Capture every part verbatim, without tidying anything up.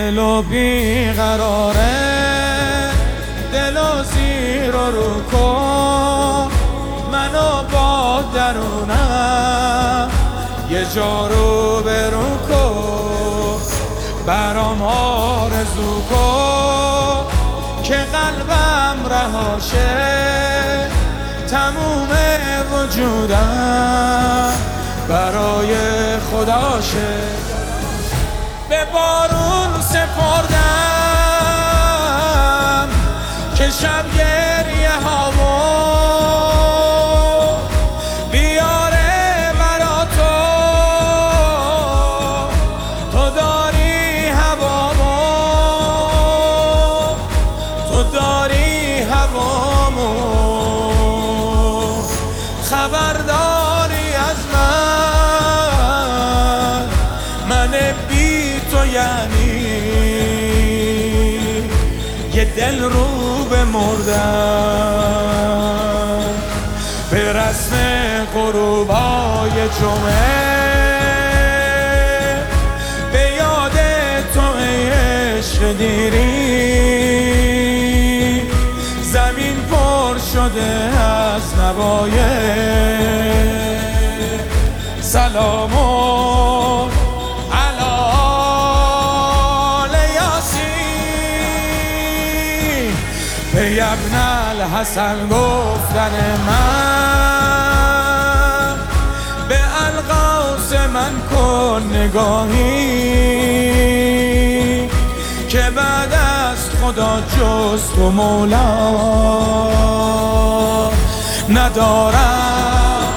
دل و بیقراره، دل و زیر و رو کن، منو با درونم یه جا رو برو کن، برام آرزو کن که قلبم رهاشه، تموم وجودم برای خداشه. به بارون سپردم که شب گریه هامو بیاره برا تو، تو داری هوامو، تو داری هوامو، خبرداری از من، من بی تو یعنی یه دل رو به مردن. به رسم غروبای جمعه به یاد تو ای عشق دیری، زمین پر شده از نوای سلامون ای ابن الحسن گفتن من، به القاس من کن نگاهی که بعد از خدا جز تو مولا ندارم.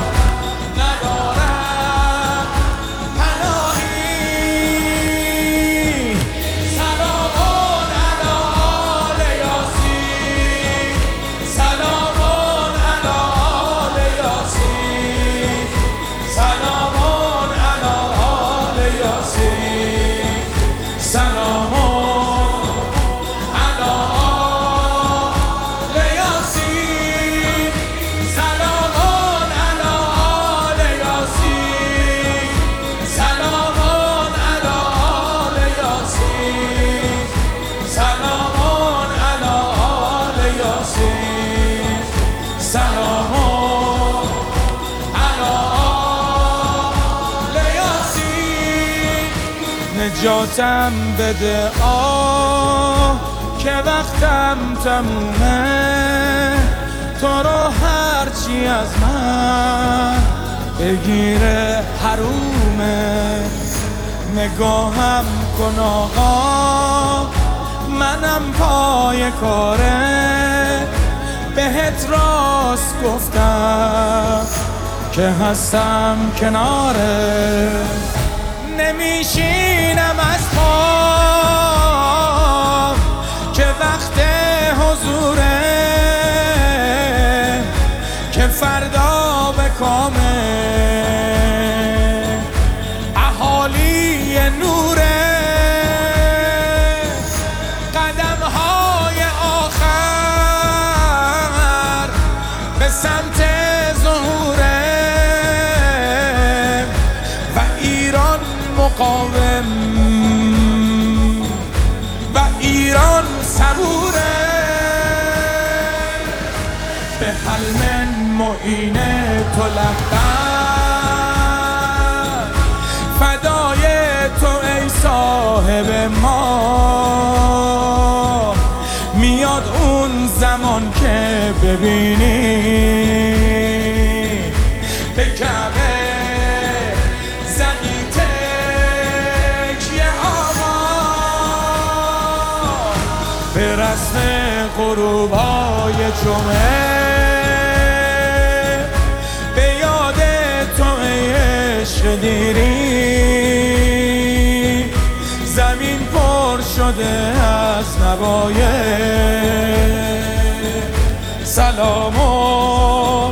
نجاتم بده آه که وقتم تمومه، تو رو هرچی از من بگیره حرومه. نگاهم کن آقا منم پای کاره، بهت راست گفتم که هستم کناره. نمیشینم از خواب که وقت حضوره، که فردا به کامه اهالی نوره. قدم های آخر به سمت ظهوره و ایران مقاوم و ایران صبوره. به حلم معین تو لبم، فدای تو ای صاحب ما. میاد اون زمان که ببینی به کعبه به رسم غروبای جمعه به یاد تو ای عشق دیری، زمین پر شده از نوای سلامون